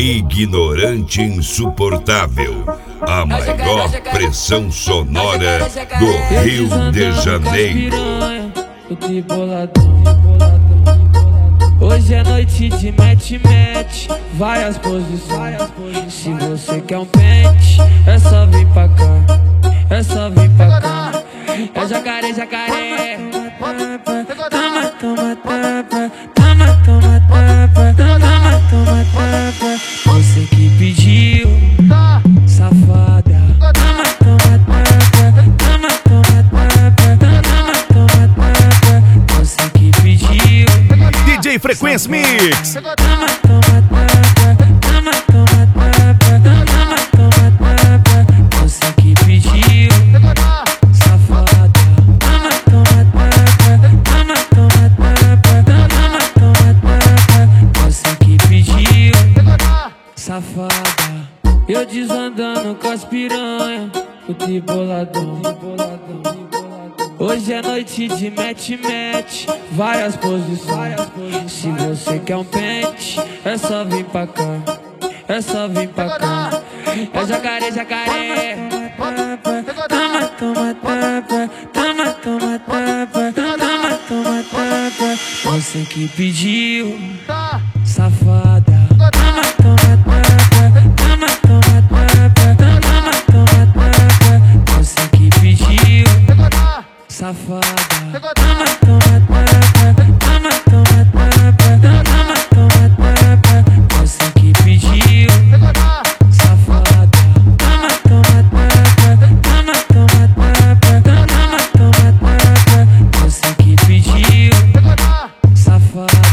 Ignorante Insuportável, a maior pressão sonora do Rio de Janeiro. Hoje é noite de mete-mete, vai as posições. Se você quer um pente, é só vir pra cá, é só vir pra cá. É jacaré, jacaré. Toma, toma, tapa. Toma, toma, tapa. Toma, toma, tapa. Você que pediu, safada. Toma, toma, tapa. Toma, toma, tapa. Toma, toma, tapa. Você que pediu. DJ Frequência Mix. Toma, toma, tapa. Toma, toma, tapa. Toma, toma, tapa. Você que pediu, safada. Toma, toma, tapa. Toma, toma, tapa. Toma, toma, tapa. Você que pediu, safada. Eu desandando com as piranha, o triboladão. Hoje é noite de mete-mete, várias posições. Se você quer um pente, é só vir pra cá, é só vir pra cá. É jacaré, jacaré. Toma, toma, tapa. Toma, toma, tapa. Toma, toma, tapa. Você que pediu, safado.